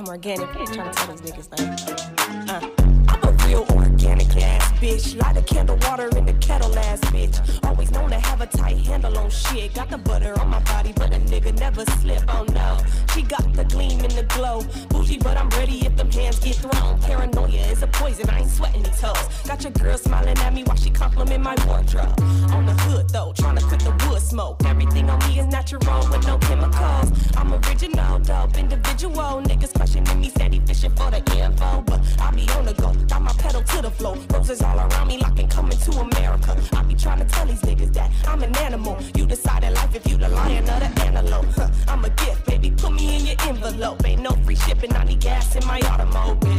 I'm organic. I ain't trying to tell these niggas that. I'm a real organic ass bitch. Light a candle, water in the kettle ass bitch. Always known to have a tight handle on shit. Got the butter on my body, but a nigga never slip. Oh no, she got the gleam and the glow. Bougie, but I'm ready if them hands get thrown. Paranoia is a poison, I ain't sweating these hoes. Got your girl smiling at me while she compliment my wardrobe. On the hood though, trying to quit the wood smoke. Everything on me is natural with no chemicals. I'm original, dope, individual. Niggas questioning me, said he fishing for the info, but I be on the go. Got my pedal to the floor, roses all around me like I'm coming to America. I be trying to tell these niggas that I'm an animal. You decide in life if you the lion or the antelope. I'm a gift, baby, put me in your envelope. Ain't no free shipping, I need gas in my automobile.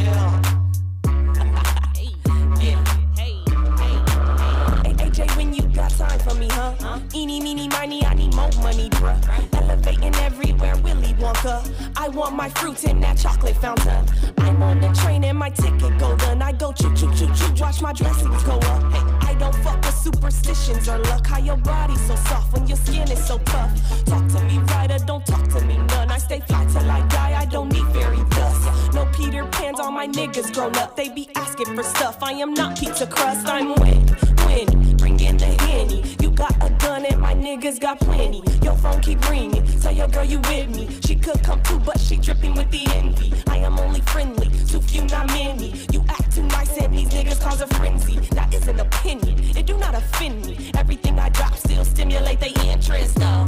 AJ, when you got time for me, huh? Eeny, meeny, miny, I need more money, bruh. Elevating everywhere, Willy Wonka. I want my fruits in that chocolate fountain. I'm on the train and my ticket golden. I go choo choo choo choo, watch my dressings go up. Hey, I don't fuck with superstitions or luck. How your body's so soft when your skin is so tough. Talk to me right or don't talk to me none. I stay fly till I die, I don't need fairy dust. No Peter Pans, all my niggas grown up. They be asking for stuff, I am not pizza crust. I'm win, bring in the Henny. You got a gun and my niggas got plenty. Your phone keep ringing, tell your girl you with me. She could come too, but she dripping with the envy. I am only friendly, too few, not many. You act too nice and these niggas cause a frenzy. That is an opinion, it do not offend me. Everything I drop still stimulate their interest, though.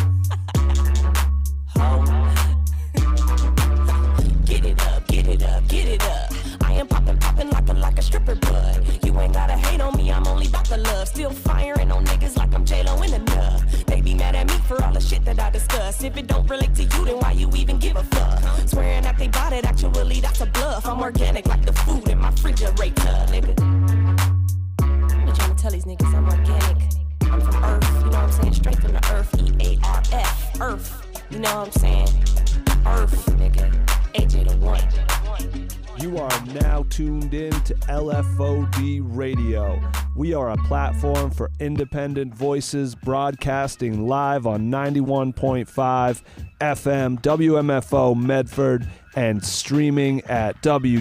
Get it up, get it up, get it up. I am poppin' like a stripper bud. You ain't gotta hate on me, I'm only about the love. Still firing on niggas like I'm J-Lo in the nub. They be mad at me for all the shit that I discuss. If it don't relate to you, then why you even give a fuck? Swearing that they bought it, actually that's a bluff. I'm organic like the food in my refrigerator, nigga. I'm trying to tell these niggas I'm organic. I'm from Earth, you know what I'm saying? Straight from the Earth, E-A-R-F, Earth. You know what I'm saying? Earth, nigga. AJ the one. You are now tuned in to LFOD Radio. We are a platform for independent voices broadcasting live on 91.5 FM WMFO Medford and streaming at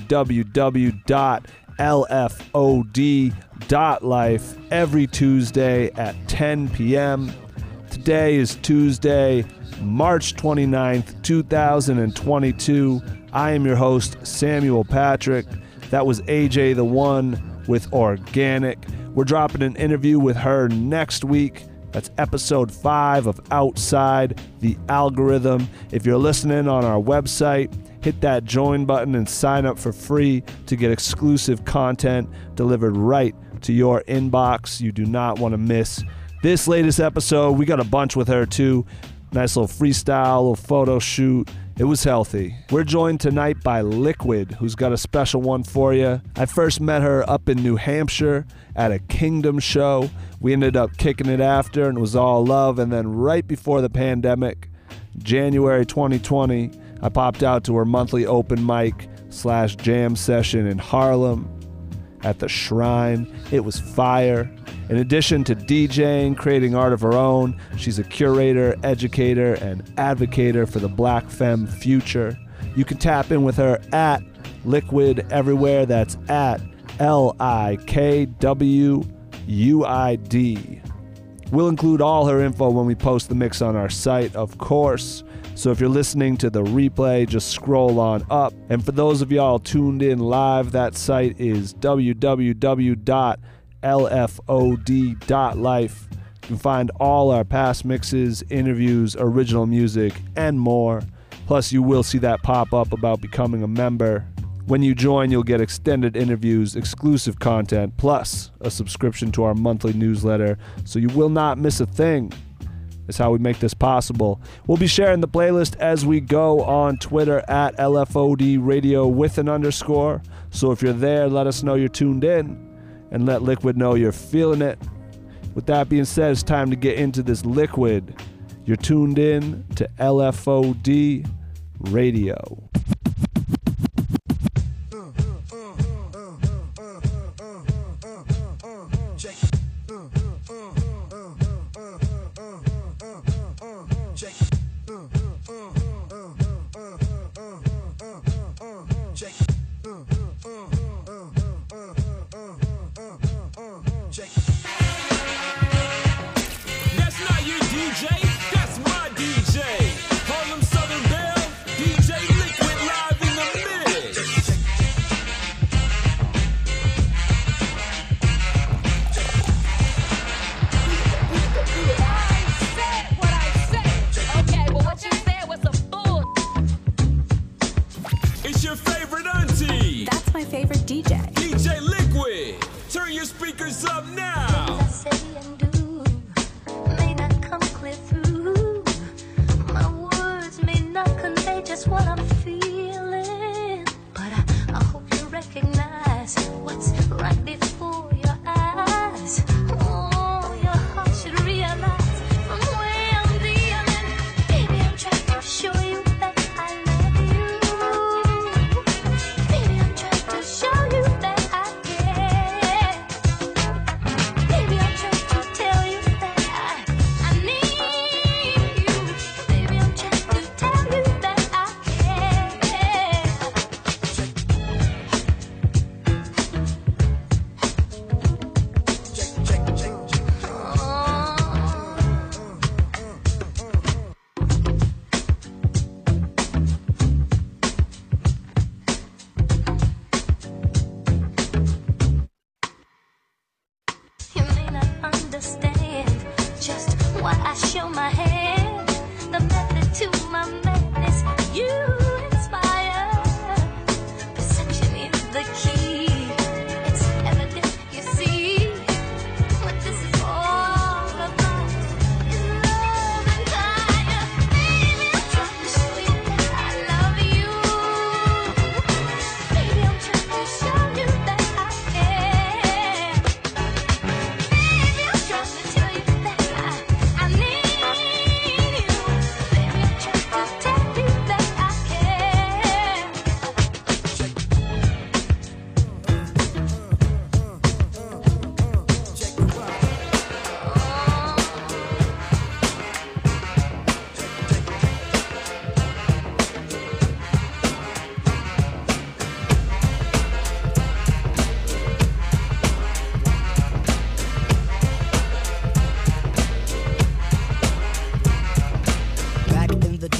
www.lfod.life every Tuesday at 10 p.m. Today is Tuesday, March 29th, 2022. I am your host, Samuel Patrick. That was AJ the One with Organic. We're dropping an interview with her next week. That's episode 5 of Outside the Algorithm. If you're listening on our website, hit that join button and sign up for free to get exclusive content delivered right to your inbox. You do not want to miss this latest episode. We got a bunch with her too. Nice little freestyle, little photo shoot. It was healthy. We're joined tonight by Liquid, who's got a special one for you. I first met her up in New Hampshire at a Kingdom show. We ended up kicking it after and it was all love. And then right before the pandemic, January 2020, I popped out to her monthly open mic / jam session in Harlem at the Shrine. It was fire. In addition to DJing, creating art of her own, she's a curator, educator, and advocator for the Black Femme future. You can tap in with her at Liquid everywhere. That's at LIKWUID. We'll include all her info when we post the mix on our site, of course. So if you're listening to the replay, just scroll on up. And for those of y'all tuned in live, that site is www.lfod.life. You can find all our past mixes, interviews, original music, and more. Plus, you will see that pop up about becoming a member. When you join, you'll get extended interviews, exclusive content, plus a subscription to our monthly newsletter, so you will not miss a thing. That's how we make this possible. We'll be sharing the playlist as we go on Twitter at LFOD Radio with an underscore. So if you're there, let us know you're tuned in and let Liquid know you're feeling it. With that being said, it's time to get into this Liquid. You're tuned in to LFOD Radio.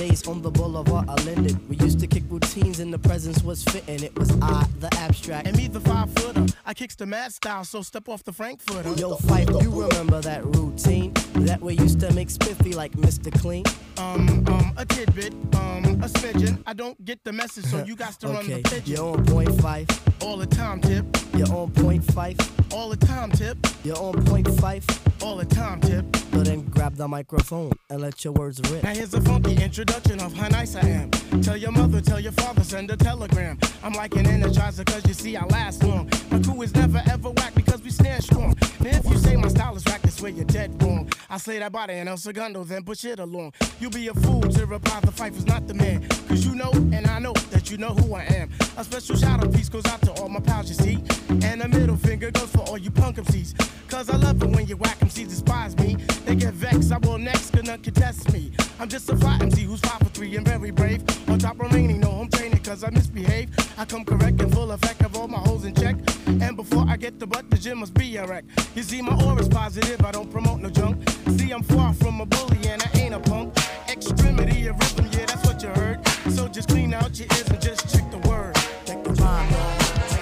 days on the boulevard I Linden. We used to kick routines and the presence was fitting. It was I, the abstract. And me, the 5-footer. I kicks the mad style, so step off the Frankfurter. Yo, Fife, you remember that routine? That we used to make spiffy like Mr. Clean? A tidbit, a smidgen. I don't get the message, so you got to run the pigeon. You're on point, Fife. All the time, Tip. You're on point, Fife. All the time, Tip. You're on point, Fife. All the time, Tip. So then grab the microphone and let your words rip. Now here's a funky introduction of how nice I am. Tell your mother, tell your father, send a telegram. I'm like an energizer, cause you see I last long. My crew is never ever whack because we stand strong. Now if you say my style is whack, that's where you're dead wrong. I slay that body and El Segundo, then push it along. You'll be a fool to reply the fight was not the man. Cause you know, and I know, that you know who I am. A special shout out piece goes out to all my pals, you see. And a middle finger goes for all you punk MCs. Cause I love it when you whack MCs despise me. They get vexed, I will next, cause none can test me. I'm just a fly MC who's 5'3" and very brave. On top remaining, no home training cause I misbehave. I come correct and full effect of all my hoes in check. And before I get the butt, the gym must be a wreck. You see, my aura's positive, I don't promote no junk. See, I'm far from a bully and I ain't a punk. Extremity of rhythm, yeah, that's what you heard. So just clean out your ears and just check the word. Check the vibe, y'all.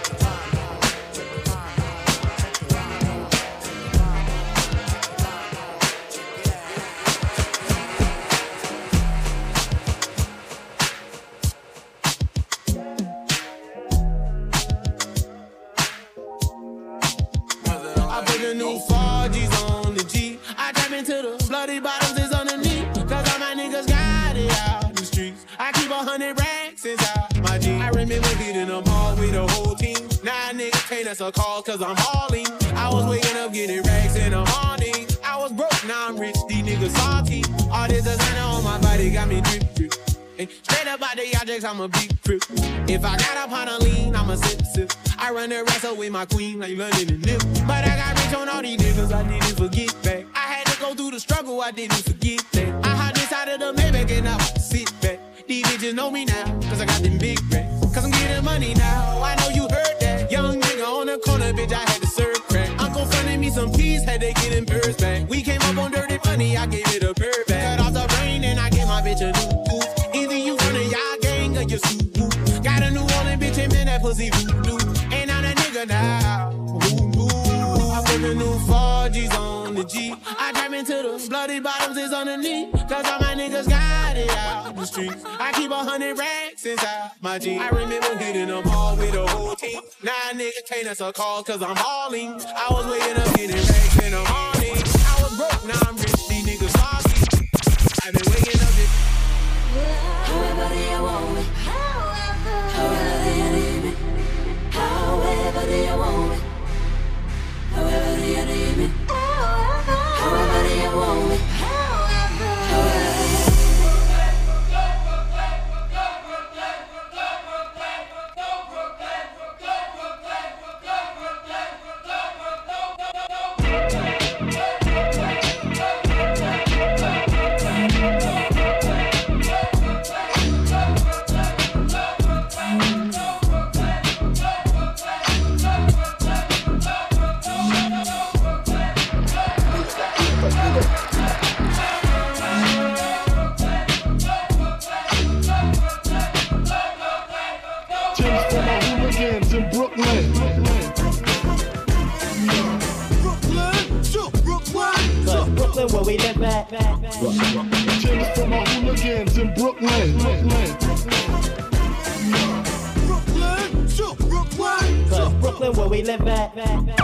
New 4G's on the G. I trap into the bloody bottoms is underneath. Cause all my niggas got it out the streets. I keep 100 racks inside my jeans. I remember hitting them all with the whole team. Now niggas can't answer calls cause I'm hauling. I was waking up getting racks in the morning. I was broke, now I'm rich, these niggas salty. All this designer on my body got me drip drip. And straight up out the objects, I'm a big crip. If I got up on a lean, I'm a sip. I run the wrestle with my queen like London and Nip. But I got rich on all these niggas, I didn't forget back. I had to go through the struggle, I didn't forget that. I hopped inside of the Maybach and I sit back. These bitches know me now, cause I got them big racks. Cause I'm getting money now, I know you heard that. Young nigga on the corner, bitch, I had to serve crack. Uncle fronted me some peas, had to get them birds back. We came up on dirty money, I gave it a bird back. Cut off the brain and I gave my bitch a new tooth. Either you from the y'all gang or you suit. Got a New Orleans bitch and man, that pussy voodoo. Ain't on a nigga now. I put the new 4G's on the G. I trap into the bloody bottoms is underneath. Cause all my niggas got it out the streets. I keep 100 racks inside my jeans. I remember hitting them all with the whole team. Now niggas can't answer calls cause I'm hauling. I was waking up getting racks in the morning. I was broke, now I'm rich, these niggas salty. I've been waking up this. However do you want it? However do you need me? However do you want it? However do you need me? However do you want it? In Brooklyn. Brooklyn, where we live at. Tim's for my hooligans in Brooklyn. Brooklyn, where we live at.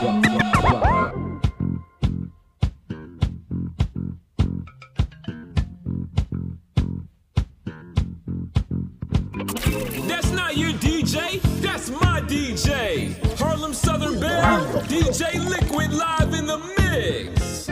That's not your DJ, that's my DJ. Harlem Southern Belle, DJ Liquid live in the mix.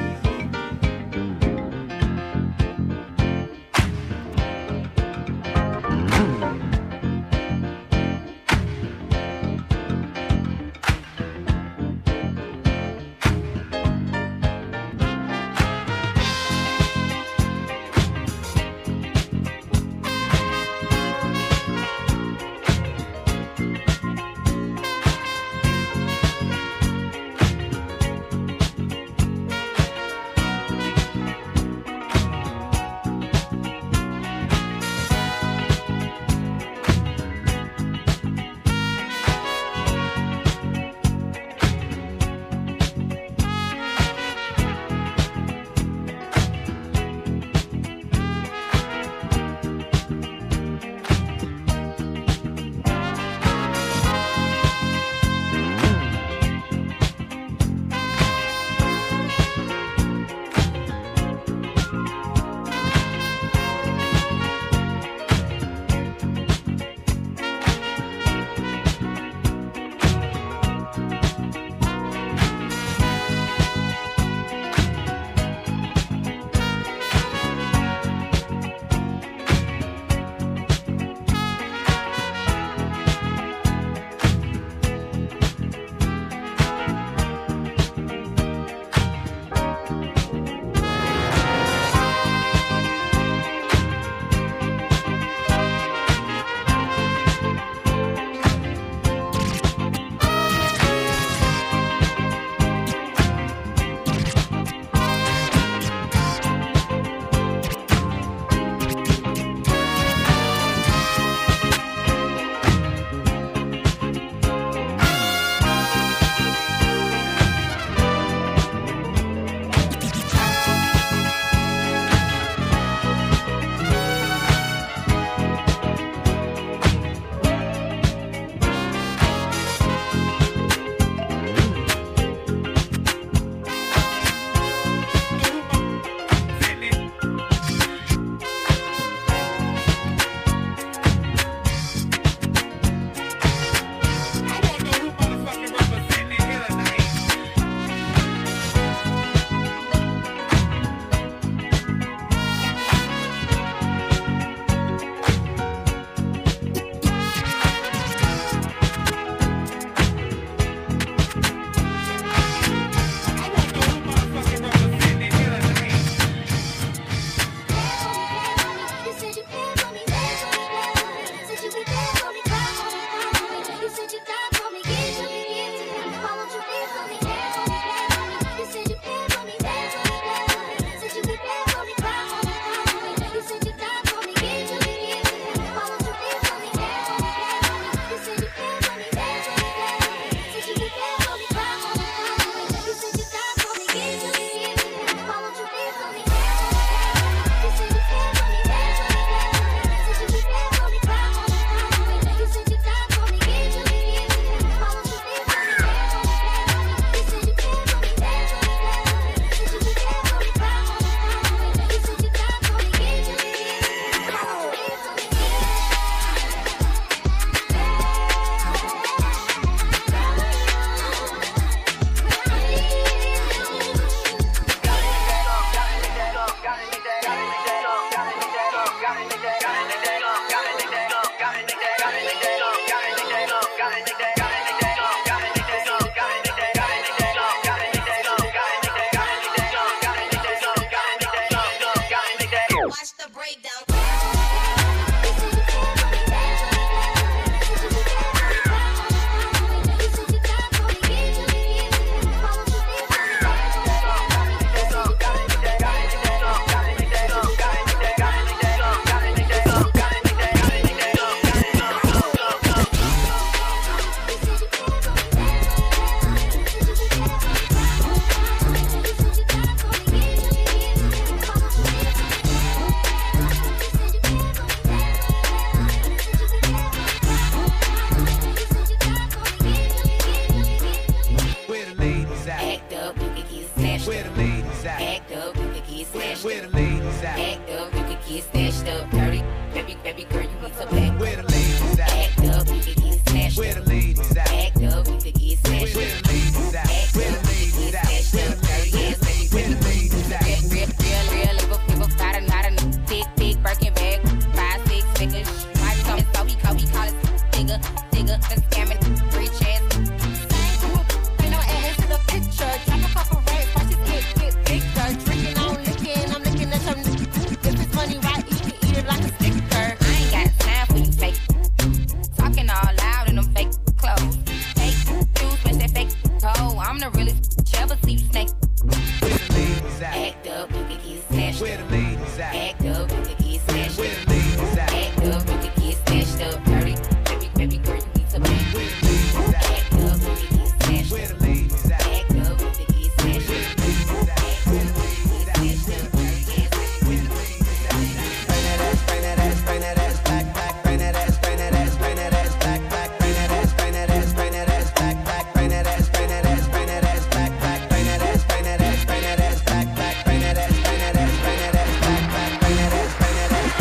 dirty. Baby girl, you need to back. Where the ladies at? Act up, we could get smashed. Where the ladies at? Act up, we could get smashed. Where the ladies at? Where the ladies at? Where the ladies at? Where the ladies at? Real, give a got a big Birkin bag, 5-6 figures. My son is so he call it digger, the scamming, rich ass. Ain't no ass in the picture. Drop a couple racks, watch his head get bigger. Drinking on licking, I'm looking at some. If it's money right, you can eat it like a sticker. I ain't got time for you fake. Talking all loud in them fake clothes. Fake shoes, when they fake toe. I'm the realest, ever see you snake. Where the ladies at? Act up, you can get smashed. Where the ladies at? Act up, you can get smashed. Where the ladies at? Act up, you can get smashed up. Dirty, baby girl, you need to back. Where the ladies at? Act up, you can get smashed. Where the ladies at? Act up, you can get smashed. Where the ladies at? Where the ladies at? Where the ladies at? Bring that ass back. Bring that ass back. Bring that ass back. Bring that ass back. Bring that ass back. Bring that ass back. Bring that ass back. Bring that ass back. Bring that ass back. Bring that ass back. Bring that ass back. Bring that ass back. Bring that ass back. Bring that ass back. Bring that ass back. Bring that ass back. Bring that ass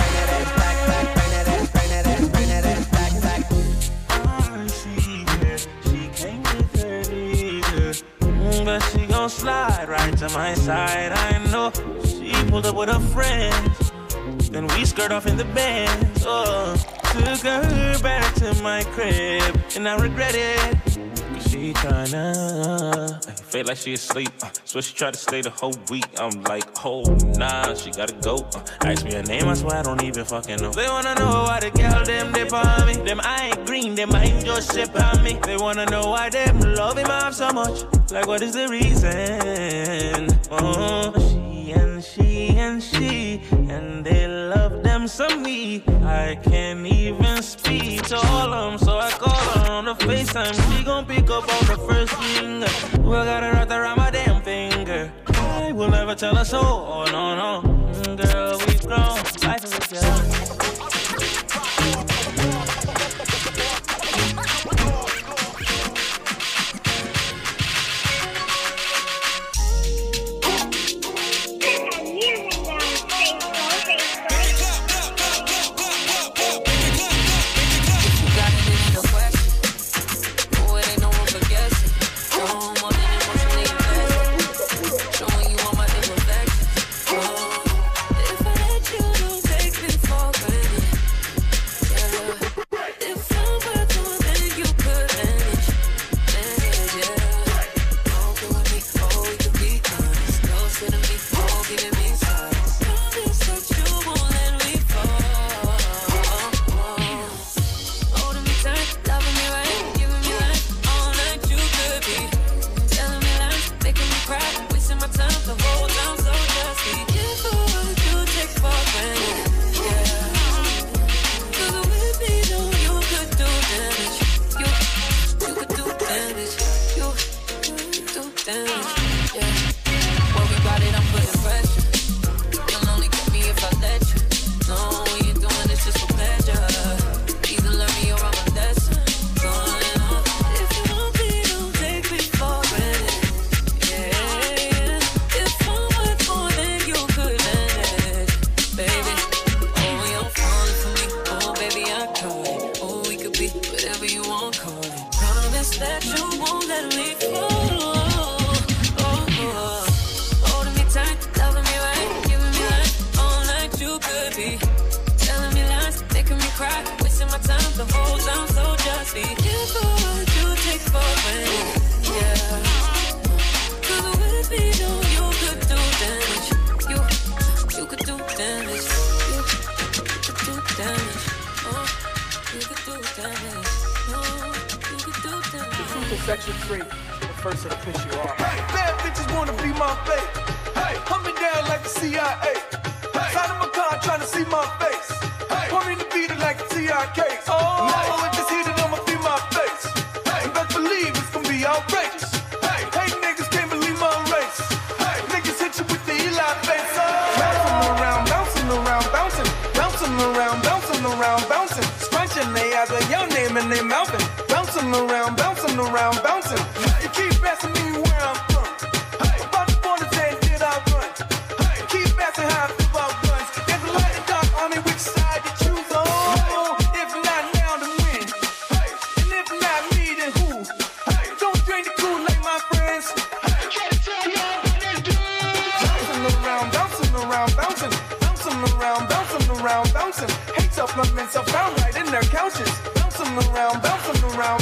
back. She came with her nigga, but she gon' slide right to my side. I know she pulled up with her friends, then we skirt off in the Benz. Oh, took her back to my crib, and I regret it. Cause she tryna feel like she asleep, so she tried to stay the whole week. I'm like, oh nah, she gotta go. Ask me her name, I swear I don't even fucking know. They wanna know why the girl them dip on me. Them I ain't green, them I ain't just ship on me. They wanna know why them love him off so much. Like what is the reason? Oh, she, and they love them some me. I can't even speak to all of them, so I call her on the FaceTime. She gon' pick up on the first ring. We got her right around my damn finger. I will never tell her so. Oh no, girl, we've grown. Life is a girl. Section 3, the first to piss you off. Hey, bad bitches wanna be my babe. Hey, hunt me down like the CIA. Hey, side of my car trying to see my face. Hey, want me to beat it like a TRK. Oh, if it's heated, I'ma be my face. Hey, best believe it's gonna be outrageous. Hey, niggas can't believe my race. Hey, niggas hit you with the Eli face. Bouncing around, bouncing around, bouncing. Bouncing around, bouncing around, bouncing. Scrunching they eyes of your name and they mouthing. Bouncing around, bouncing around, bouncing. You keep asking me where I'm from. Hey, about the borders and did I run? Hey, keep asking how I feel about guns. There's a light and dark on me, which side bouncing. Hate supplements are found right in their couches. Bounce them around, bounce them around.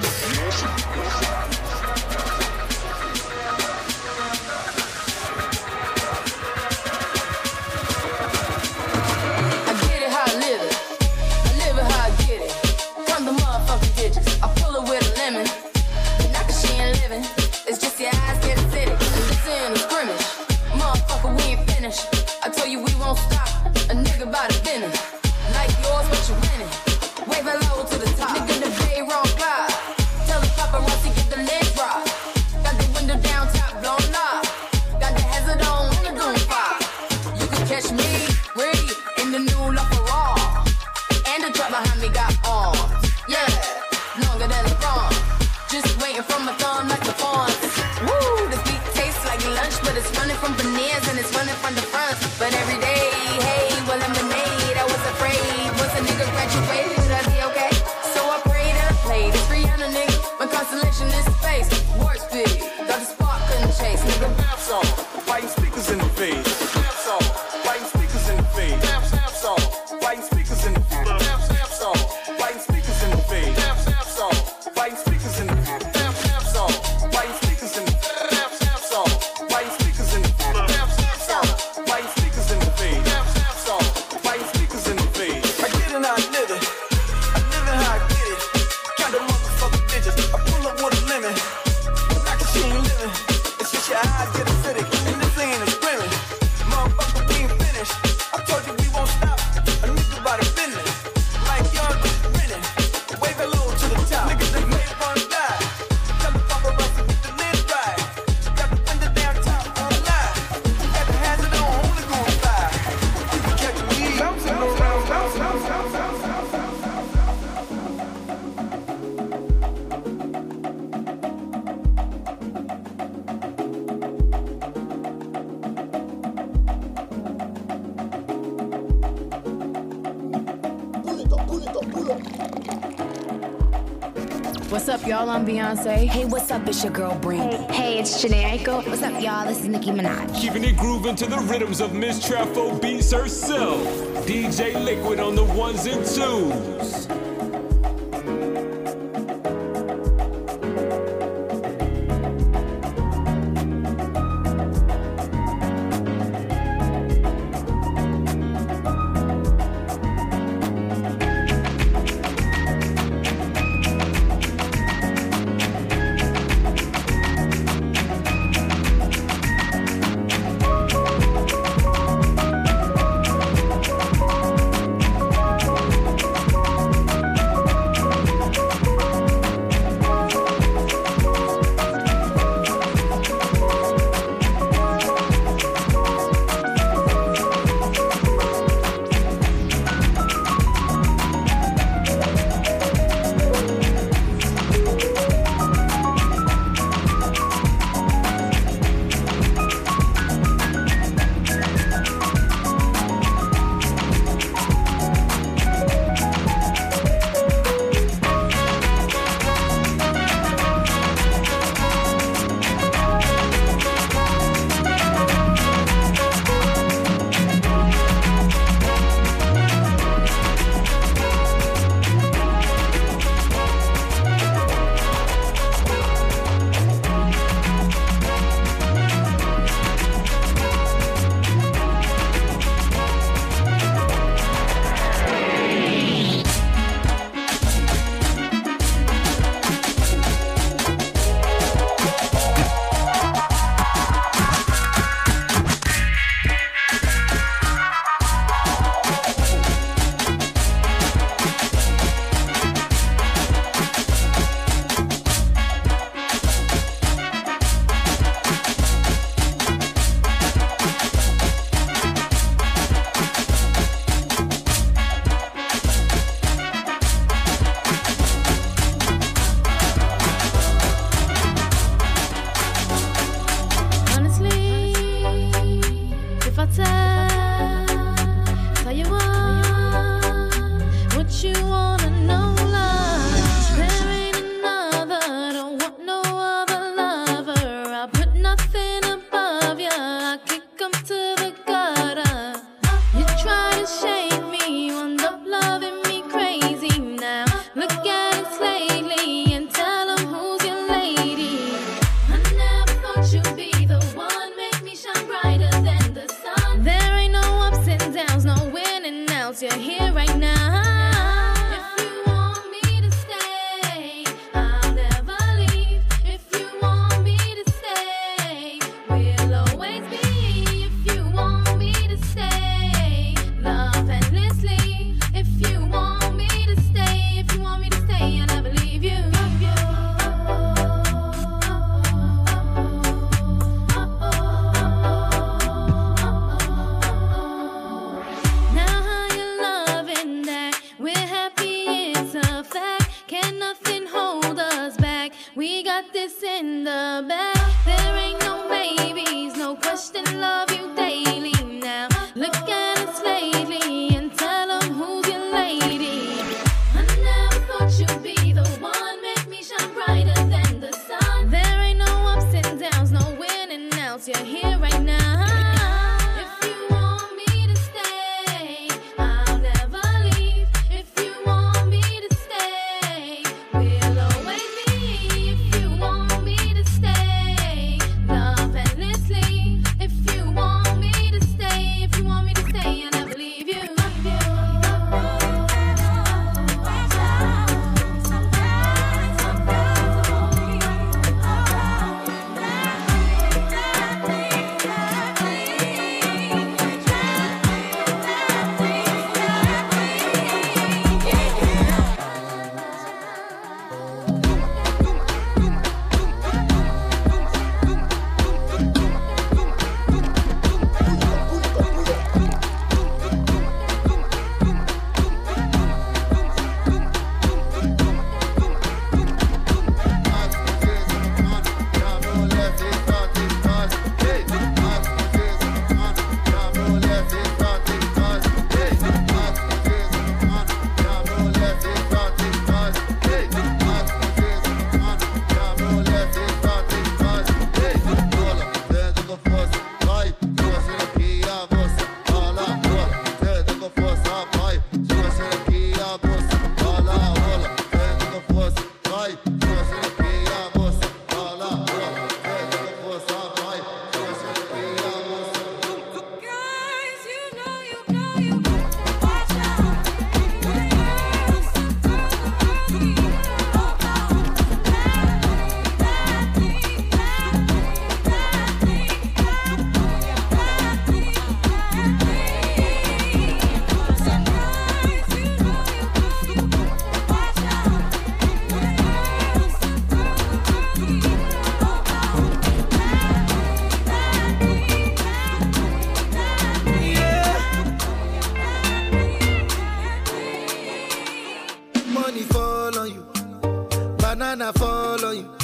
I get it how I live it. I live it how I get it. From the motherfucking ditches. I pull it with a lemon. Not 'cause she ain't living. It's just your eyes get acidic. This ain't a scrimmage. Motherfucker, we ain't finished. I told you we won't stop. A nigga by the dinner. Like yours, but you're winning. Wave hello to the top. Nigga, the bay wrong cloud. Tell the paparazzi get the lid drop. Got the window down, top blown up. Got the hazard on the doom fire. You can catch me, ready, in the new LaFerrari. And the truck behind me got arms. Yeah, longer than a thumb. Just waiting for my thumb like the fawns. Woo, this beat tastes like lunch, but it's running from veneers and it's running from the front. But every day, hey, well, lemonade, I was afraid. Once a nigga graduated, I'd be okay. So I prayed and I played. It's Rihanna, nigga. My constellation is space. Warp speed, got the spark couldn't chase. Nigga, Rap song, fighting speakers in the face. Rap song, fighting speakers in the face. Rap song, fighting speakers in the face. Rap song, fighting speakers in the face. Rap song, fighting speakers in the face. Rap song, fighting speakers in the face. Rap song, fighting speakers in the face. Rap song, fighting speakers in the face. Rap song, fighting speakers in the face. I get it how I live it. I live it how I get it. Count the motherfucking digits. I pull up with a lemon. Like a she ain't living. It's just your eyes get acidic. And this ain't a scrimmage. Motherfucker, we ain't finished. I told you we won't stop. A nigga by the business. Like y'all just winning. Wave hello to the top. Niggas that may run die. Tell the paparazzi get the lid right. Got the window down top on the line. Got the hazard on, only gon' fly. You can catch me bouncing around, bouncing around. what's up, y'all? I'm Beyonce. Hey, what's up? It's your girl, Brandy. Hey, it's Janae Aiko. What's up, y'all? This is Nicki Minaj. Keeping it grooving to the rhythms of Miss Trafo Beats herself. DJ Liquid on the ones and twos. here right now. If you want me to stay, I'll never leave. If you want me to stay, we'll always be. If you want me to stay, love endlessly. If you want me to stay, if you want me to stay, I'll never leave you. Now how you loving that? We're happy, it's a fact. Can nothing hold us back? We got this in the bag. There ain't no babies, no question, love you daily now. Look at us lately and tell them who's your lady. I never thought you'd be the one, make me shine brighter than the sun. There ain't no ups and downs, no winning outs, you're here right now. If you want me to stay, I'll never leave. If you want me to stay, we'll always be. If you want me to stay, love endlessly. If you want me to stay, if you want me to stay, I'll never leave you. Money fall on you, banana fall on you,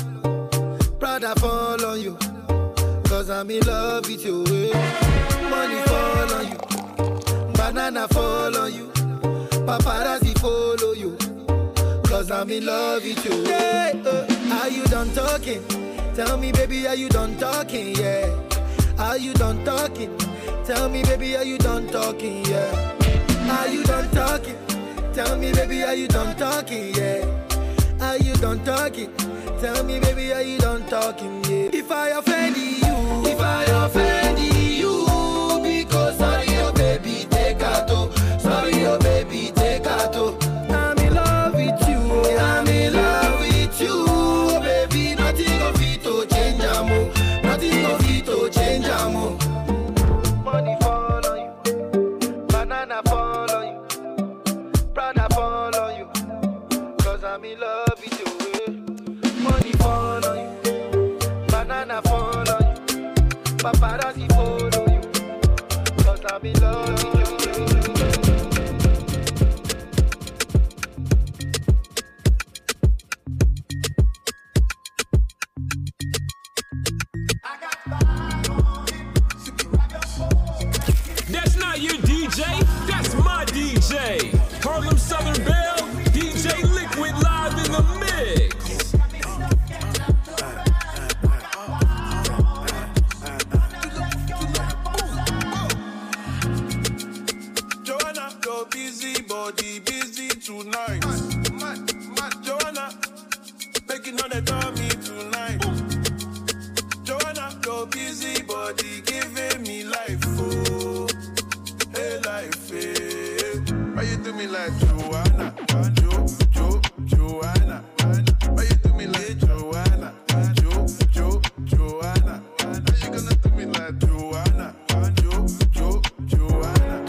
Prada fall on you, cause I'm in love with you. Money fall on you, banana fall on you, paparazzi follow you, cause I'm in love with you. Are you done talking? Tell me baby, are you done talking? Yeah. Are you done talking? Tell me baby, are you done talking? Yeah. Are you done talking? Tell me baby, are you done talking? Yeah. Are you done talking? Tell me baby, are you done talking? Yeah. If I offend you, if I offend you, because sorry oh baby, take out. Sorry oh baby, take out. I'm in love with you, I'm in love with you, baby. Nothing of it to change amo, nothing of it to change amo. Money fall on you, banana fall on you, Prada fall on you, cause I'm in love with you. Money fall on you, banana fall on you, paparazzi follow you, cause I'm in love with you. That's not your DJ, that's my DJ. Harlem Southern Belle, DJ Liquid live in the mix. Joanna, your busy body busy tonight. Joanna, making on the dummy tonight. Joanna, your busy body giving me life, oh, hey life, hey. Why you you do me like Joanna? Joanna. Why you do me like Joanna? Joanna. How you gonna do me like Joanna? Joanna.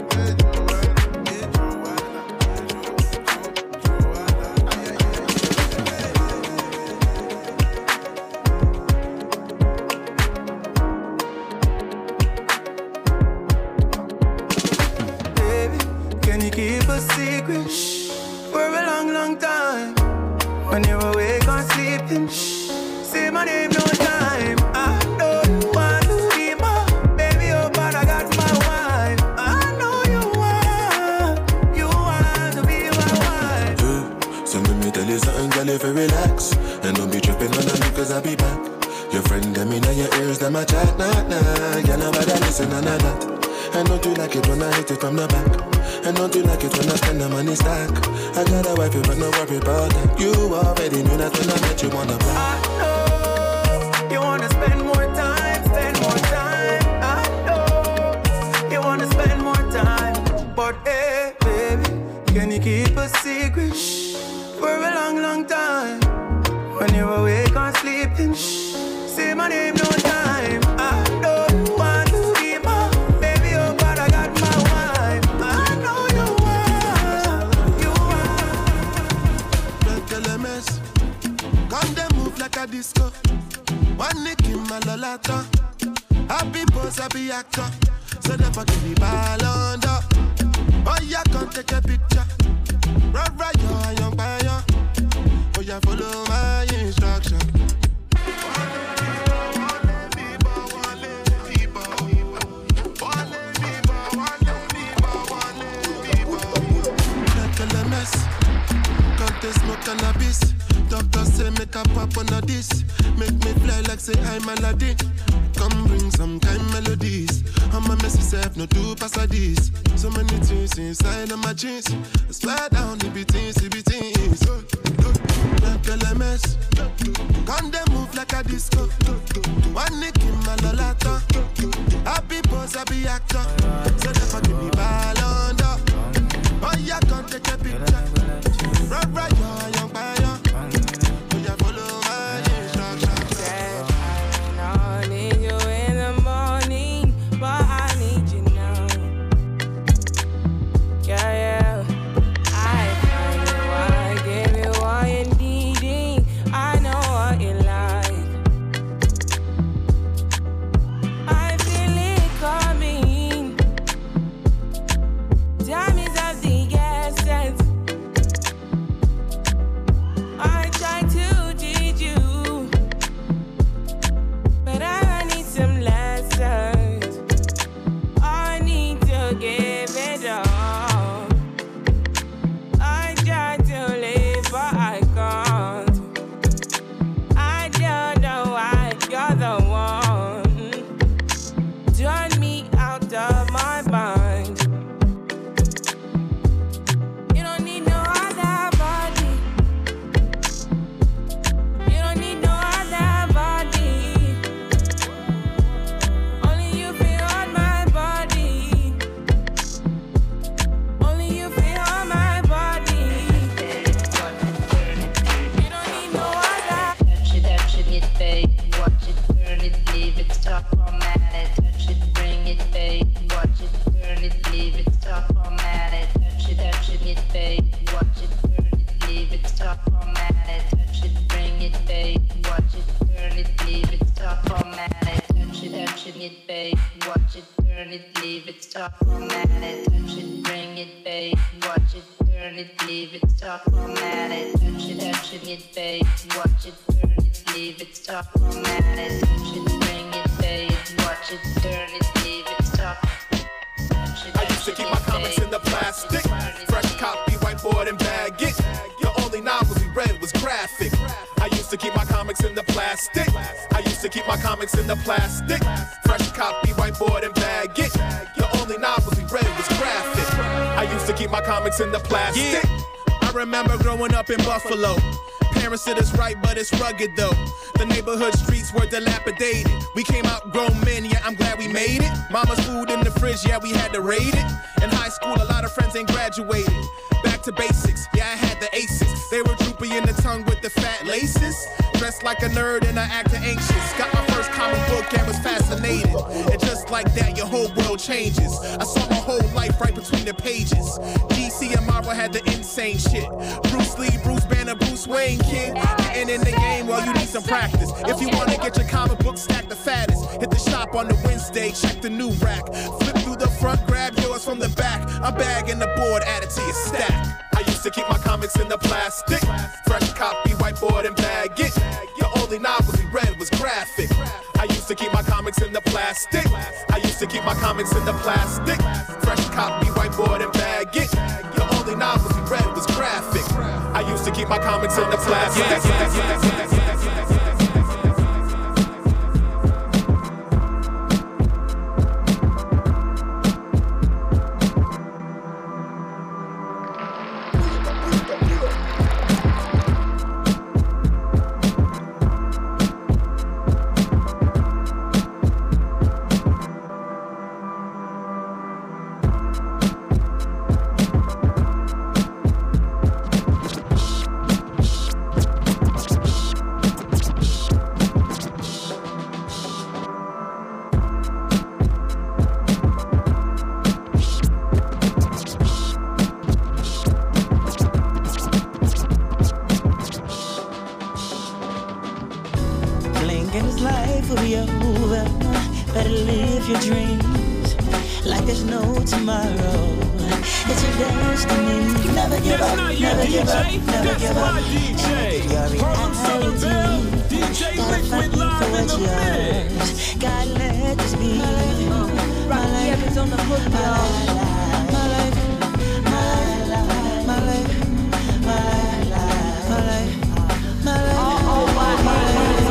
Can you keep a secret for a long, long time? When you're awake or sleeping, say my name no time. I know you want to be my baby, oh, but I got my wife. I know you want to be my wife. So let me tell you something, girl, if you relax and don't be tripping on me, cause I'll be back. Your friend, them in your ears, them a chat, nah. Girl, nobody listen, none of that. And don't you like it when I hit it from the back? And don't you like it when I spend the money stack? I got a wife, but no worry about that. You already knew that when I met you on the block. I know you wanna spend more time. I know you wanna spend more time. But hey, baby, can you keep a secret for a long, long time? When you're awake or sleeping, say my name no time. I know you want to be my baby, oh, but I got my wife. I know you want. Tell a mess. Come they move like a disco. One nick in my lolata. Happy pose, happy actor. So never give me ball under. Oh, yeah, come take a picture. Right, you're young buyer. Oh, yeah, follow my instruction. Smoke cannabis. Doctor say make a pop on a this. Make me fly like say I'm Aladdin. Come bring some kind melodies. I'm a messy self, no two pass a this. So many things inside of my jeans. Slide down the beatings. Like LMS. Come they move like a disco. One nick in my lolata. Happy pose, happy actor. So never give me ball under. Oh yeah, come take a picture. Right, you're young buyer. Oh yeah, follow my instructions. I need you in the morning, but I need you now. Yeah. I find you, I give you all you're needing. I know what you like. I feel it coming. Time is of the essence. I try to teach you, but I need some lessons. I need to give it up. I try to live, but I can't. I don't know why you're the one. Turn me out of my mind. You don't need no other body. You don't need no other body. Only you feel on my body. Only you feel on my body. You don't need no other. Touch it, babe. Watch it, turn it, leave it, stop, format it. Touch it, bring it, babe. Watch it, turn it, leave it, stop, format it. Touch it, babe. Watch it, turn it, leave it, stop, format it. Touch it, bring it, babe. Watch it, turn it, leave it, stop, format it. Touch it, babe. Watch it, turn it, leave it, stop, format it. Touch it, bring it, babe. Watch it, turn it, leave it, stop, format it. Touch it, babe. Watch it, turn it, leave it, stop, format it. Touch it, bring it, babe. Watch it, turn it, leave it, stop. I used to keep my comics in the plastic. Fresh copy, whiteboard and bag it. The only novels we read was graphic. I used to keep my comics in the plastic. I used to keep my comics in the plastic. Fresh copy, whiteboard and bag it. The only novels we read was graphic. I used to keep my comics in the plastic. I remember growing up in Buffalo. Parents said it's right, but it's rugged though. The neighborhood streets were dilapidated. We came out grown men, yeah, I'm glad we made it. Mama's food in the fridge, yeah, we had to raid it. In high school, a lot of friends ain't graduated. Back to basics, yeah, I had the aces. They were droopy in the tongue with the fat laces. Dressed like a nerd and I acted anxious. Got my first comic book and was fascinated. And just like that, your whole world changes. I saw my whole life right between the pages. DC and Marvel had the insane shit. Bruce Lee, Bruce Banner, Bruce Wayne, kid. And in the game, well, you need some practice. If you wanna get your comic book stack the fattest, hit the shop on the Wednesday, check the new rack. Flip through the front, grab yours from the back. I'm bagging the board, add it to your stack. I used to keep my comics in the plastic. Fresh copy, whiteboard, and bag it. The only novels we read was graphic. I used to keep my comics in the plastic. I used to keep my comics in the plastic. Fresh copy, whiteboard, and bag it. The only novels we read was graphic. I used to keep my comics in the plastic. And this life will be over. Better live your dreams like there's no tomorrow. It's your destiny. Never give up. Never give up. Never give up. Harlem Southern Belle, DJ Liquid live in the mix. God, let this be my life. On the hook, y'all. My life. My life. My life. My life. My life. My life. Oh, my life.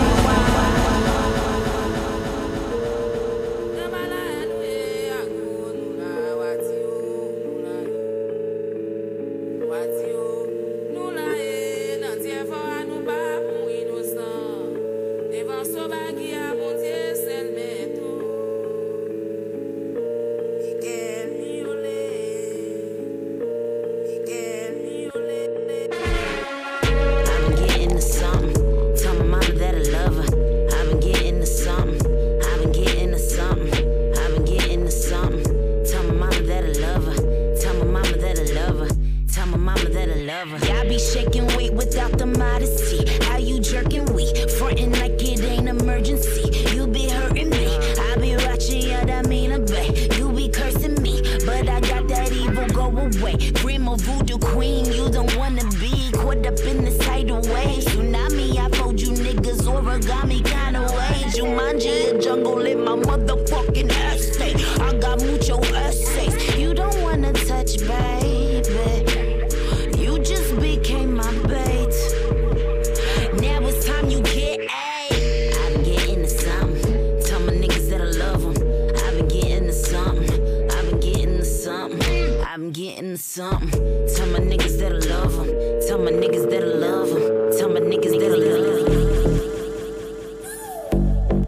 Y'all be shaking weight without the modesty. How you jerking weak, frontin' like it ain't emergency. You be hurting me, I be watching you, that mean a bet. You be cursing me, but I got that evil go away. Grandma voodoo queen, you don't wanna be caught up in this tidal wave. Tsunami, I fold you niggas origami kinda ways. Jumanji, a jungle in my motherfucking estate. I got mucho essays, you don't wanna touch, baby. You just became my bait. Now it's time you get A. I've been getting to something. Tell my niggas that I love them. I've been getting to something. I've been getting to something. I've been getting to something. Tell my niggas that I love them. Tell my niggas that I love them. Tell my niggas that I love them.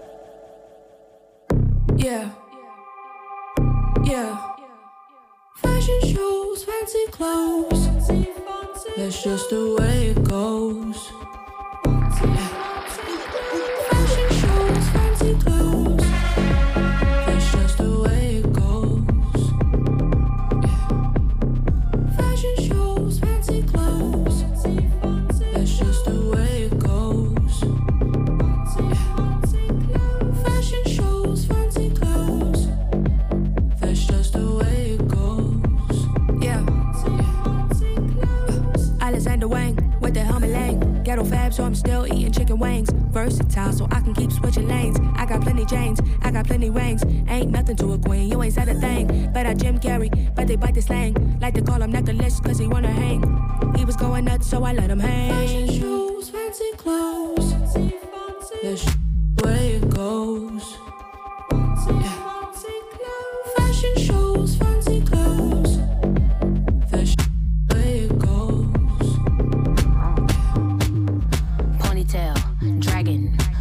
Yeah. Yeah. Fashion shows, fancy clothes. That's just the way it goes. Fashion shows, fancy clothes. That's just the way it goes. Fashion shows, fancy clothes. That's just the way it goes. Fashion shows, fancy clothes. That's just the way it goes. Yeah. Alexander Wang with the helmet lane. Ghetto fab, so I'm still eating chicken wings. Versatile, so I can keep switching lanes. I got plenty chains, I got plenty rings. Ain't nothing to a queen, you ain't said a thing. But I Jim Carrey, but they bite the slang. Like to call him Nicholas, cause he wanna hang. He was going nuts, so I let him hang. Fashion shoes, fancy clothes. That's the way it goes. Fashion shows, fancy clothes. That's the way it goes. Ponytail, dragon,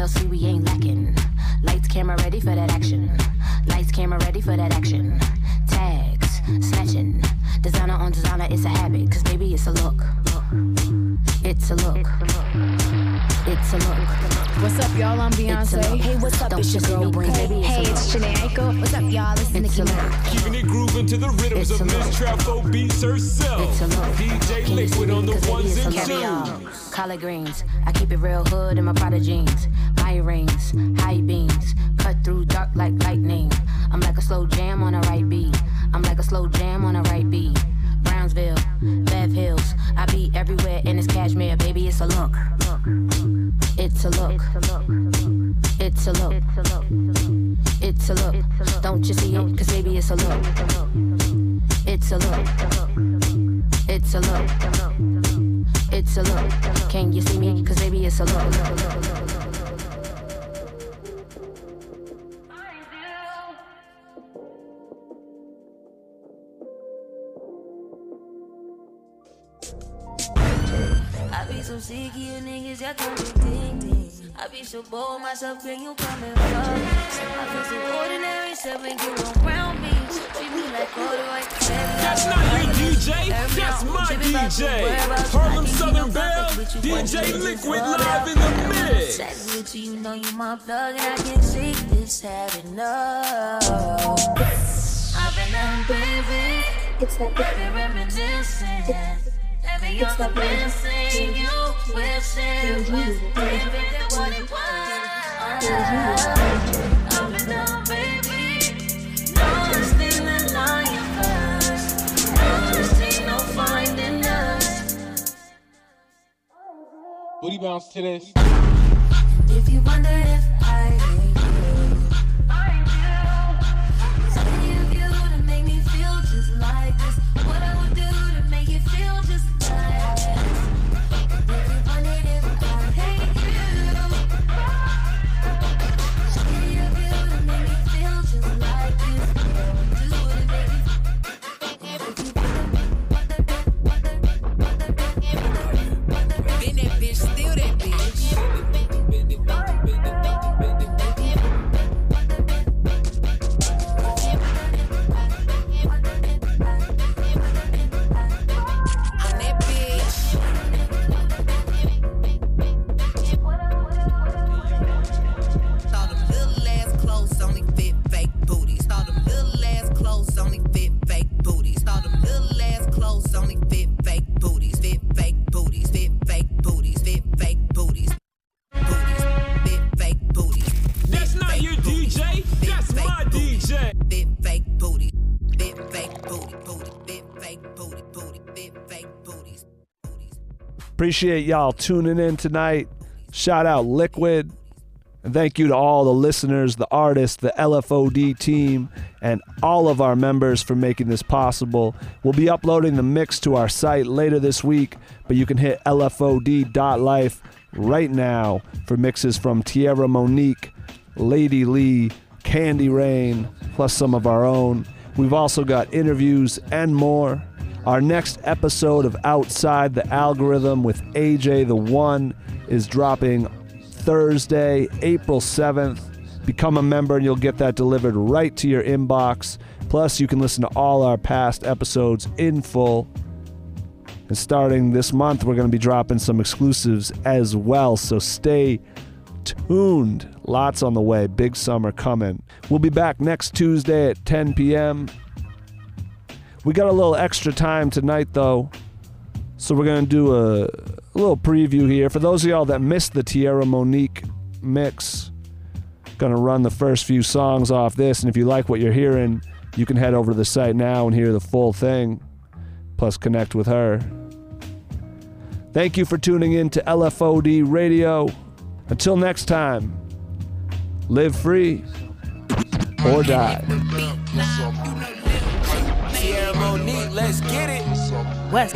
LLC, we ain't lacking. Lights, camera, ready for that action. Lights, camera, ready for that action. Tags, snatching. Designer on designer, it's a habit. Cause baby, it's a look. It's a look. It's a look. What's up, y'all? I'm Beyonce. Hey, what's up? It's your girl, Bree. Hey, it's Jhené Aiko. What's up, y'all? This is Nicki Minaj. Keeping it grooving to the rhythms of Miss Trafo Beats herself. DJ Liquid on the ones and twos. Collard greens. I keep it real hood in my Prada jeans. My rings, high beams. Cut through dark like lightning. I'm like a slow jam on a right beat. I'm like a slow jam on a right beat. Brownsville, Bev Hills. I be everywhere in this cashmere, baby. It's a look. It's a look. It's a look. It's a look. Don't you see it? Cause baby, it's a look. It's a look. It's a look. It's a look. Can you see me? Cause baby, it's a look. I be so sick of you niggas, y'all come addicted. I be so bold myself, can you come and fuck me? I feel so ordinary, so when you around me, treat me like corduroy. That's not your DJ, that's my DJ. Harlem Southern Belle, DJ Liquid live in the mix. Exactly, you know you my plug, and I can't shake this habit, no. I've been out, baby. It's that baby reminiscing. Every other missing, you wishing was everything what it was. Up and down, baby. No stealing lying first. No see no finding us. Booty bounce to this. If you wonder if I hate you, something you do to make me feel just like this. What I would do to make you feel just like this. If you wondered if I hate you, something you do to make me feel just like this. Do it, baby. Been that bitch, still that bitch. Appreciate y'all tuning in tonight. Shout out Liquid. And thank you to all the listeners, the artists, the LFOD team, and all of our members for making this possible. We'll be uploading the mix to our site later this week, but you can hit lfod.life right now for mixes from Tierra Monique, Lady Lee, Candy Rain, plus some of our own. We've also got interviews and more. Our next episode of Outside the Algorithm with AJ the One is dropping Thursday, April 7th. Become a member and you'll get that delivered right to your inbox. Plus, you can listen to all our past episodes in full. And starting this month, we're going to be dropping some exclusives as well, so stay tuned. Lots on the way. Big summer coming. We'll be back next Tuesday at 10 p.m. We got a little extra time tonight, though, so we're going to do a little preview here. For those of y'all that missed the Tierra Monique mix, going to run the first few songs off this, and if you like what you're hearing, you can head over to the site now and hear the full thing, plus connect with her. Thank you for tuning in to LFOD Radio. Until next time, live free or die. Tierra Monique, let's get it. West.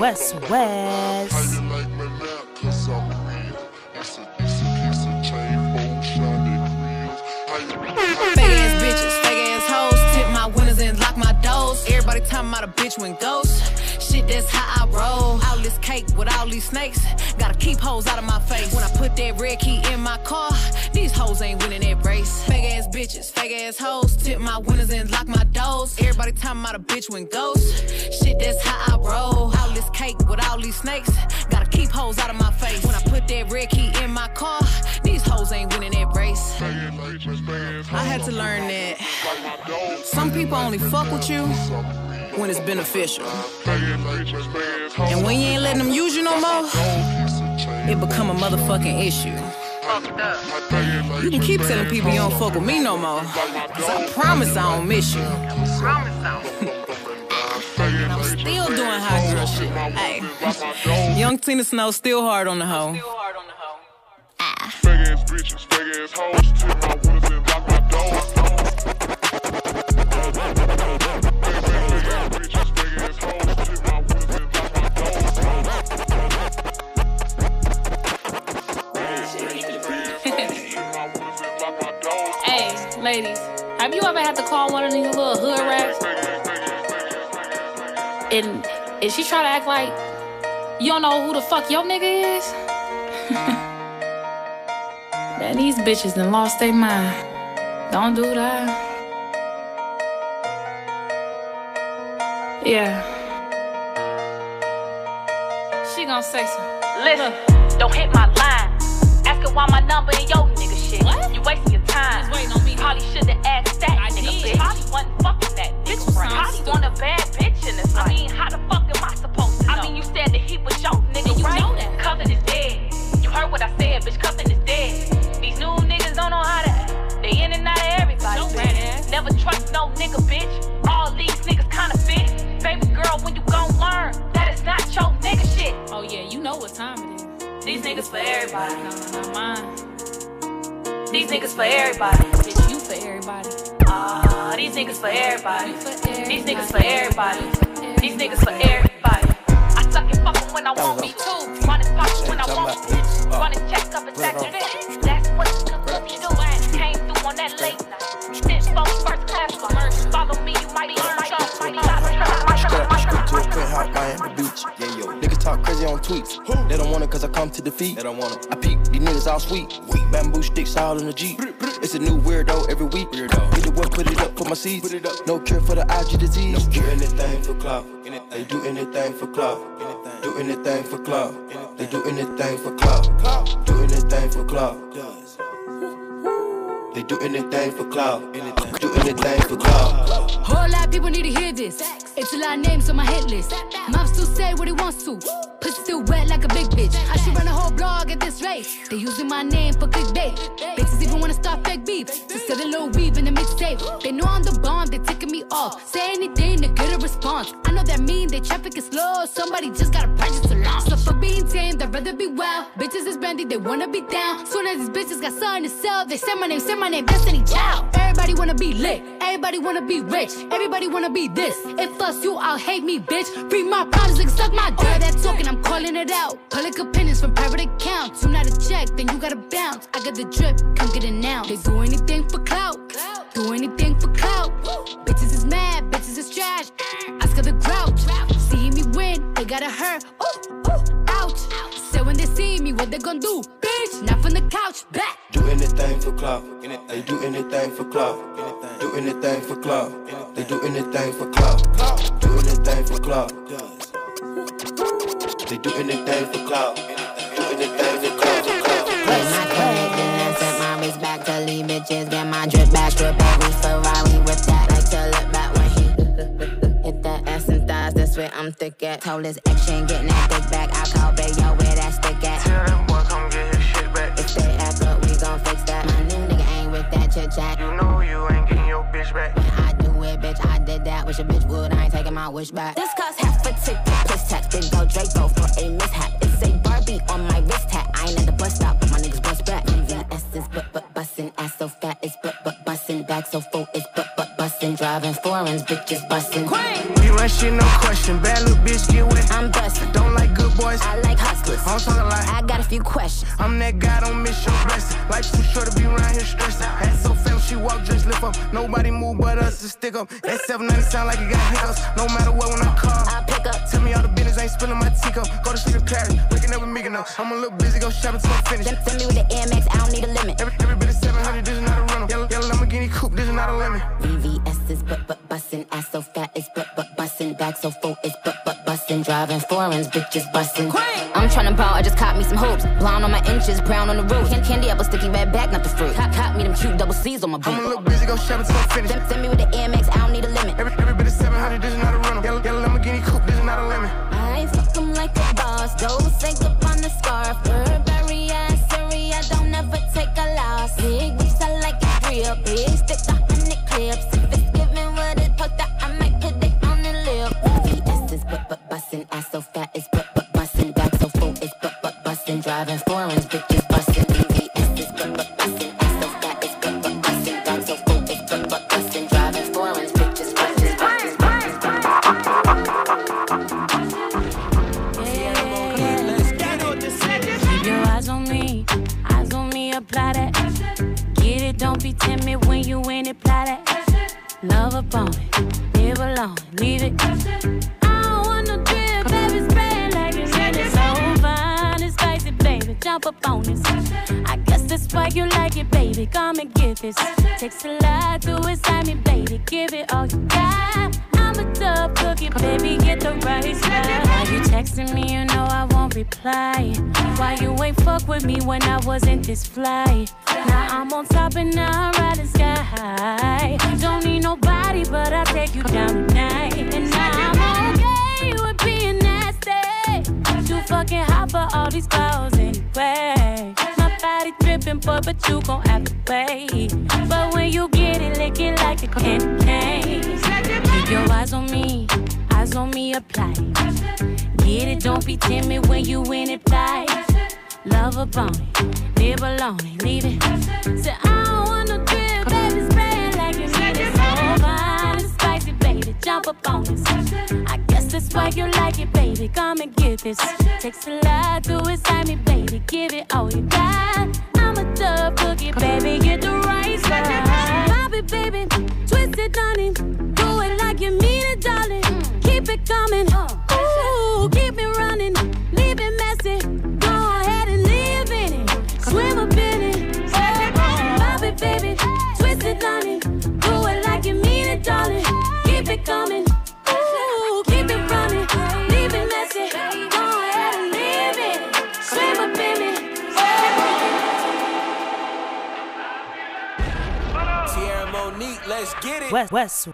Fake ass bitches, fake ass hoes, tip my windows and lock my doors. Everybody talking about a bitch when ghost. Shit, that's how I roll. All this cake with all these snakes. Gotta keep hoes out of my face. When I put that red key in my car, these hoes ain't winning that race. Fake ass bitches, fake ass hoes. Tip my winners and lock my doors. Everybody talking about a bitch when ghost. Shit, that's how I roll. All this cake with all these snakes. Gotta keep hoes out of my face. When I put that red key in my car, these hoes ain't winning that race. I had to learn that some people only fuck with you when it's beneficial. And when you ain't letting them use you no more, it become a motherfucking issue. You can keep telling people you don't fuck with me no more, cause I promise I don't miss you. And I'm still doing hot girl shit. Hey, young Tina Snow still hard on the hoe. Fake ass bitches, fake ass hoes, tip my winners and lock my doors. Hey, ladies, have you ever had to call one of these little hood rats? And she try to act like you don't know who the fuck your nigga is? Man, these bitches done lost their mind. Don't do that. Yeah. She gon' say something. Listen, don't hit my line. Asking why my number in your nigga shit. What? You wasting your time. On me. Probably should've asked that I nigga did. bitch. Probably wasn't fucking that bitch. Probably want a bad bitch in this life. I mean, how the fuck am I supposed to know? I mean, you said that he was your nigga, and you right? Know that. Cousin is dead. You heard what I said, bitch. Cousin is dead. These new niggas don't know how to act. They in and out of everybody, bitch. Never trust no nigga, bitch. All these niggas kinda fit. Baby girl, when you gon' learn that it's not your nigga shit. Oh yeah, you know what time it is. These niggas for everybody. No, not mine. These niggas for everybody. Bitch, you for everybody. These niggas for everybody. These niggas for everybody. These niggas for everybody. I suck and fuck 'em when I want me to. Run and pop when I want me. Run and check up and stack fit. That's what you do. Came through on that late night. Sent folks first class commercial. Follow me, you might learn something. Hot Miami Beach. Yeah, yo. Niggas talk crazy on tweets. They don't want it cause I come to defeat. They don't want it. I peep, these niggas all sweet. Bamboo sticks all in the Jeep. It's a new weirdo every week. Either one put it up for my seeds. No cure for the IG disease. Do anything for clout. They do anything for clout. Do anything for clout. They do anything for clout. Do anything for clout. They do anything for clout. Do anything for clout. Whole lot of people need to hear this. It's a lot of names on my hit list. Mom still say what he wants to. Pussy still wet like a big bitch. I should run a whole blog at this rate. They using my name for clickbait. Bitches even wanna start fake beef. Just sell a little weave in the mixtape. They know I'm the bomb, they taking me off. Say anything to get a response. I know that mean they traffic is slow. Somebody just gotta purchase to launch. So for being tame, they'd rather be wild. Bitches is brandy, they wanna be down. Soon as these bitches got something to sell, they say my name, Destiny Child. Everybody wanna be lit, everybody wanna be rich, everybody wanna be this. If us you, I'll hate me, bitch. Free my problems, like suck my dick. All that talking, I'm calling it out. Public opinions from private accounts. You not a check, then you gotta bounce. I got the drip, come get it now. They do anything for clout, do anything for clout. Bitches is mad, bitches is trash. Oscar the grouch, see me win, they gotta hurt. Ooh, ouch. So when they see me, what they gon' do? Bitch, not from the couch, back. Do anything for clout. They do anything for clout. Do anything for clout. They do anything for clout. Do anything for clout. They do anything for clout. Do anything for clout. With my credit, then sent my wrist back to leave bitches. Get my drip back, we Ferrari with that. Like to look back when he hit that ass and thighs. That's where I'm thick at. Told his ex she ain't getting that dick back. I call Bayo where that stick at. Tell that boy come get his shit back. If they act up, we gon' fix that. My new nigga ain't with that chit chat. You know you ain't getting your bitch back. When I do it, bitch, I did that. Wish a bitch would, I ain't taking my wish back. This cost half a ticket, plus tax. Big go Draco for a mishap. It's a Barbie on my wrist hat. I ain't at the bus stop, but my niggas bust back. VVS is but bustin'. Ass so fat, it's but bustin'. Back so full, it's but bustin'. Driving foreigns, bitches bustin'. We run shit, no question. Bad little bitch, get wet. I'm bustin'. Don't like good boys. I like hustlers. I'm talking like I got a few questions. I'm that guy, don't miss your blessing. Life's too short to be around here stressing. Ass so fam, she walk, dress, lift up. Nobody move but us to stick up. That 790 sound like it got hiccups. No matter what, when I call, I pick up. Tell me all the business, ain't spilling my teacup. Go to sleep in Paris, waking up with me, no. I'm a little busy, go shopping till I'm finished. Send me with the AMX, I don't need a limit. Every bit of 700, this is not a rental. Yellow Lamborghini coupe, this is not a lemon. VVS is but bustin', ass so fat is but bustin', back so full is but bustin', driving foreigns, bitches bustin'. I'm tryna ball, I just caught me some hoops, blonde on my inches, brown on the roof. Candy apple, sticky red back, not the fruit. Caught me them cute double C's on my boot. I'm a little busy, go shopping till I'm finished. Send me with the AMX, I don't need a limit. Every bit of 700, this is not a rental. Yellow Lamborghini coupe, this is not a lemon. I fuck 'em like a boss, dose up on the scarf. Burberry, Surrey, I don't ever take a loss. Big beast, I like it real. Big stick, 100 clips. If it's giving what it poked out, I might put it on the lip. VVS is but bustin', ass so fat is but bustin', back so full is but bustin', driving foreigns, bitches bustin'. VVS is but bustin', ass so fat is but bustin', back so full is but bustin', driving foreigns, bitches bustin'. Apply that. Get it, don't be timid when you in it, apply that. Love upon it, live alone, leave it. I don't want no drip, baby, spray like it's really so fine. It's spicy, baby, jump up on this. I guess that's why you like it, baby, come and get this. Takes a lot to excite me, baby, give it all you got. I'm a tough cookie, baby, get the right side. Why you texting me, you know I won't reply. Why you ain't fuck with me when I wasn't this fly? Now I'm on top and now I'm riding sky high. Don't need nobody, but I'll take you down tonight. And now I'm okay with being nasty. Too fucking hot for all these calls anyway. My body dripping, boy, but you gon' have to wait. But when you get it, lick it like a candy cane. Keep your eyes on me, apply. Get it, don't be timid when you in it, fly. Love upon it, live alone and leave it. Say I don't want no drip, baby, spray it like you need it. So fine, it's spicy, baby, jump up on this. I guess that's why you like it, baby, come and get this. Takes a lot to excite me, baby, give it all you got. I'm a tough cookie, baby, get the right side. Pop it, baby, twist it, honey. Do it like you mean it, darling. Keep it coming, ooh, keep it running. Leave it messy, go ahead and live in it. Swim up in it, pop it, baby, twist it, honey. Do it like you mean it, darling. Keep it coming, ooh, keep it running. Leave it messy, go ahead and live in it. Swim up in it. Tierra Monique, let's get it. West.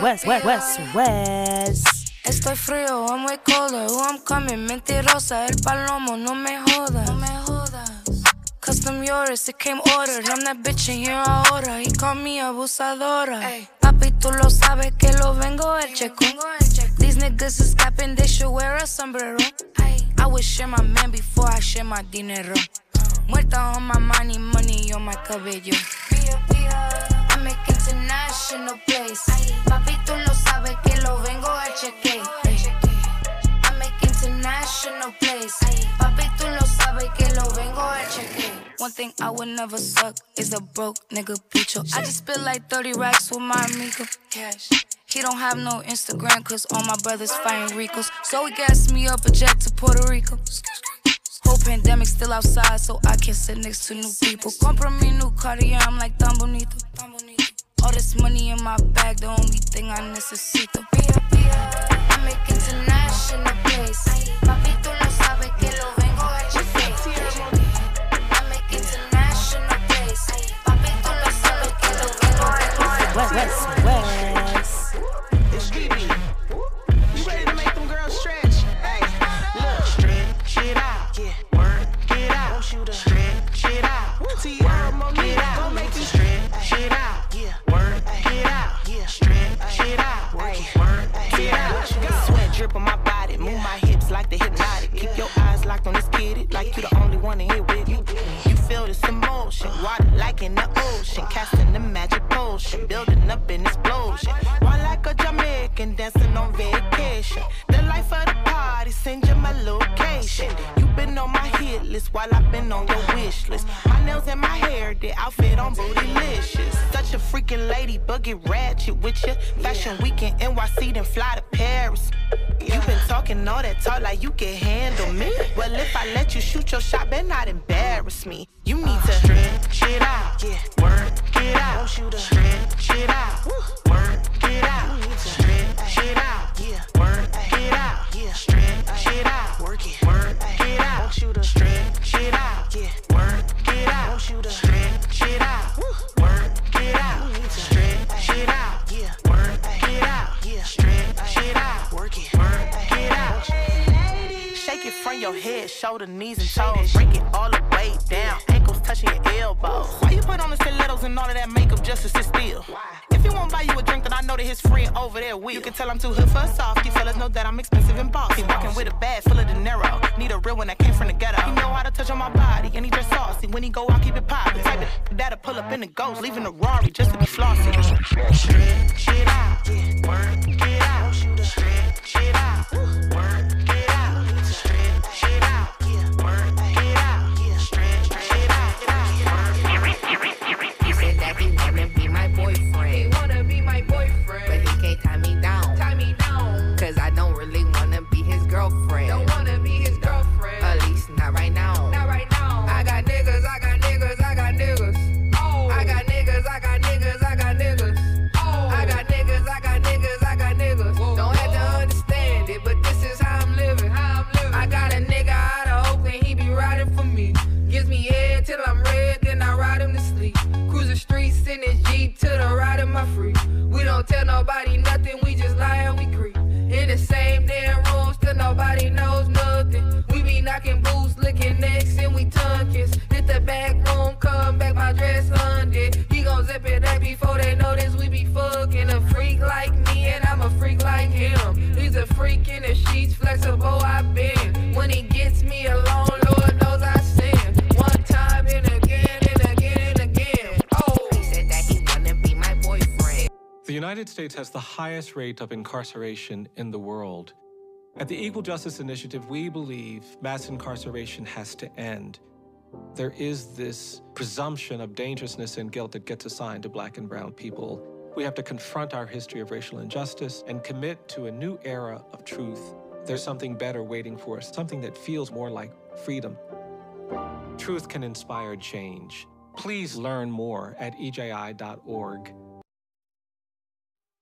Estoy frío, I'm way colder. Who I'm coming, mentirosa. El palomo, no me jodas. No me jodas. Custom yours, it came ordered. I'm that bitch in here ahora. He called me abusadora. Ay. Papi, tú lo sabes que lo vengo el checo. These niggas is capping, they should wear a sombrero. Ay. I would share my man before I share my dinero. Muerta on my money, money on my cabello. I make international place. Papi, tú lo sabes que lo vengo a chequear. I make international place. Papi, tú lo sabes que lo vengo a chequear. One thing I would never suck is a broke nigga bicho. I just spit like 30 racks with my amigo. Cash. He don't have no Instagram cause all my brothers fighting Ricos. So he gassed me up a jet to Puerto Rico. Whole pandemic still outside, so I can't sit next to new people. Compra me new Cartier, I'm like tan bonito. All this money in my bag, the only thing I necesito. I make international place. Papi, tú lo sabes que lo vengo a chequear. I make international place. Papi, tú lo sabes que lo vengo a chequear. West. It's Gigi. You ready to make them girls stretch? Hey, look, stretch it out. Yeah, work it out. Stretch it out. Work it out. Don't make them stretch it out. Yeah, work it out. Yeah, stretch it out. Work it out. Sweat drip on my body. it. Move my hips like the hypnotic. Keep your eyes locked on this kid, like you the only one in here with me. You feel this emotion, water like in the ocean, casting the magic potion, building up an explosion. One like a Jamaican dancing on vacation. The life of the party, send you my location. You been on my hit list while I've been on your wish list. My nails and my hair, the outfit on Bootylicious. Such a freaking lady, but get ratchet with you. Fashion week in NYC, then fly to Paris. You been talking all that talk like you can handle me. Well, if I let you shoot your shot, better not embarrass me. You need to stretch it out, work it out, stretch it out, work it out, stretch it out, work it out, stretch it out, work it out, stretch it out, work it out, stretch it out, work it out, stretch it out, work it out, stretch it out, work it out. Shake it from your head, shoulder, knees, and toes. Break it all the way down. Ankles touching your elbows. Why you put on the stilettos and all of that makeup just to sit still? If you won't buy you a drink, then I know that his friend over there will. You can tell I'm too hood for a softie. Fellas know that I'm expensive and bossy. Walking with a bag full of dinero. Need a real one that came from the ghetto. He know how to touch on my body, and he just saucy. When he go out, keep it poppin'. Type of that'll pull up in the ghost, leaving the Rari just to be flossy. Stretch it out, work it out, stretch it out, work it out, stretch it out, work it out, stretch it out. He said that he wanna be my boyfriend. He wanna be my boyfriend, but he can't tie me down. Tie me down, cause I don't really wanna be his girlfriend. Don't wanna be his girlfriend, at least not right now. Not right now. I got niggas, I got niggas, I got niggas. Oh, I got niggas, I got niggas, I got niggas. Oh, I got niggas, I got niggas, I got niggas. Whoa, don't have to understand it, but this is how I'm living. I got a nigga out of Oakland, he be riding for me. Gives me head till I'm red, then I ride him to sleep. Cruise the streets in his Jeep till the ride of my free. We don't tell nobody nothing, we just lie and we creep. In the same damn rooms till nobody knows nothing. We be knocking boots, licking necks, and we tongue kiss. Hit the back room, come back, my dress undid. He gon' zip it up before they notice we be fucking. A freak like me and I'm a freak like him. He's a freak in the sheets, flexible I've been. When he gets me alone, Lord knows I sin. One time and again and again and again. Oh, he said that he wanna be my boyfriend. The United States has the highest rate of incarceration in the world. At the Equal Justice Initiative, we believe mass incarceration has to end. There is this presumption of dangerousness and guilt that gets assigned to Black and brown people. We have to confront our history of racial injustice and commit to a new era of truth. There's something better waiting for us, something that feels more like freedom. Truth can inspire change. Please learn more at EJI.org.